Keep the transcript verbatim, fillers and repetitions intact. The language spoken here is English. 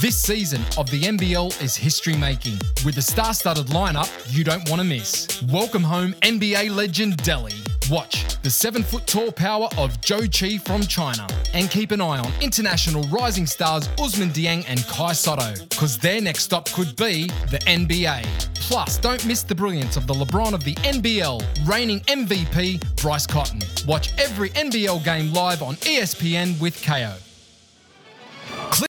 This season of the N B L is history making, with a star-studded lineup you don't want to miss. Welcome home N B A legend Delhi. Watch the seven-foot-tall power of Zhou Qi from China. And keep an eye on international rising stars Usman Dieng and Kai Sotto, because their next stop could be the N B A. Plus, don't miss the brilliance of the LeBron of the N B L, reigning M V P Bryce Cotton. Watch every N B L game live on E S P N with K O.